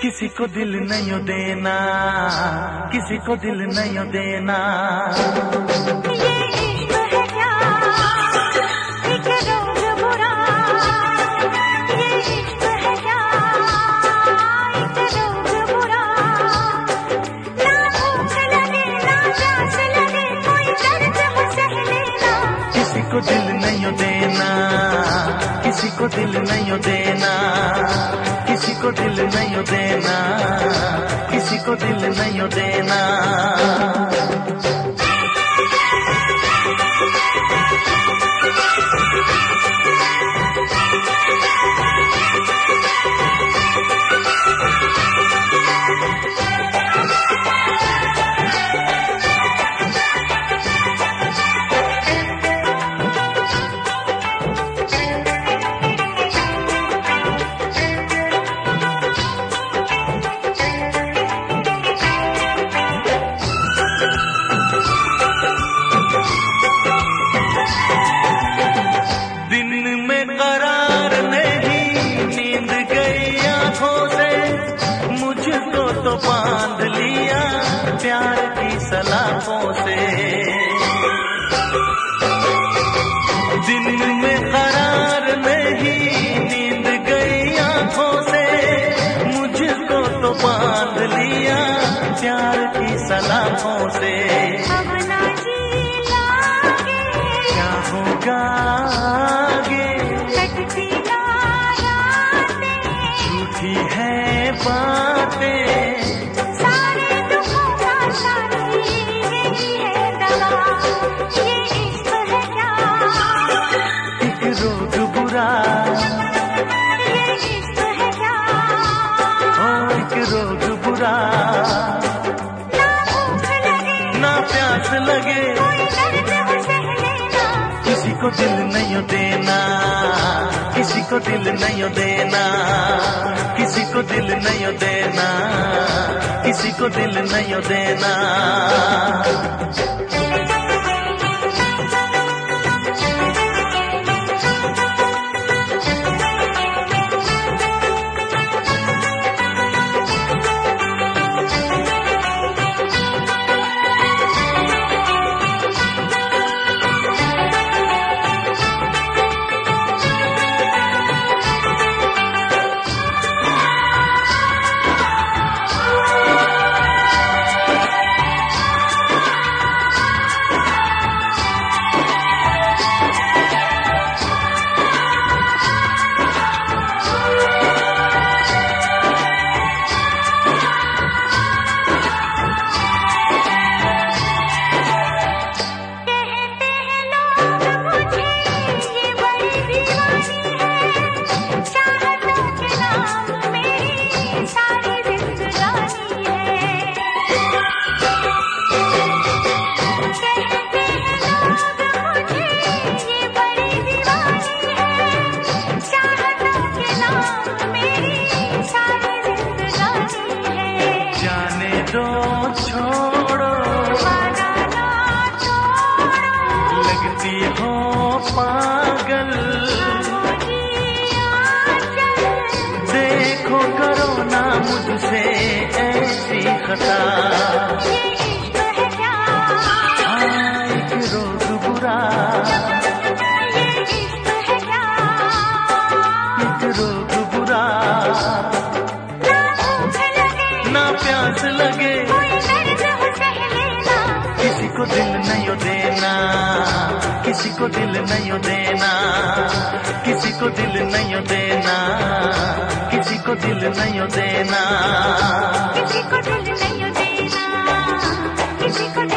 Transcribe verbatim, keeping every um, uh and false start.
किसी को दिल नहीं देना, किसी को दिल नहीं देना। ये इश्क है क्या, एक रोग बुरा। ये इश्क है क्या, एक रोग बुरा। ना भूख लगे ना प्यास लगे, कोई दर्द हो सह लेना। किसी को दिल नहीं देना, किसी को दिल नहीं देना, किसी को दिल नहीं देना, किसी को दिल नहीं देना। तो बांध लिया प्यार की सलाखों से, दिन में करार नहीं नींद गई आंखों से, मुझको तो बांध लिया प्यार की सलाखों से। अब ना जी लागे क्या होगा आगे, कटती ना रातें, झूठी है बातें, रोग बुरा। ना भूख लगे ना प्यास लगे, कोई दर्द हो सह लेना। किसी को दिल नहीं देना, किसी को दिल नहीं देना, किसी को दिल नहीं देना, किसी को दिल नहीं देना। लगती हो पागल, देखो करो ना मुझसे ऐसी खता। ये इश्क है क्या, हाँ एक रोग बुरा। ये इश्क है क्या, एक रोग बुरा। ना भूख लगे ना प्यास लगे, कोई दर्द हो सह लेना। किसी को दिल नहीं देना, किसी को दिल नहीं देना, किसी को दिल नहीं देना, किसी को दिल नहीं देना, किसी को दिल नहीं देना, किसी को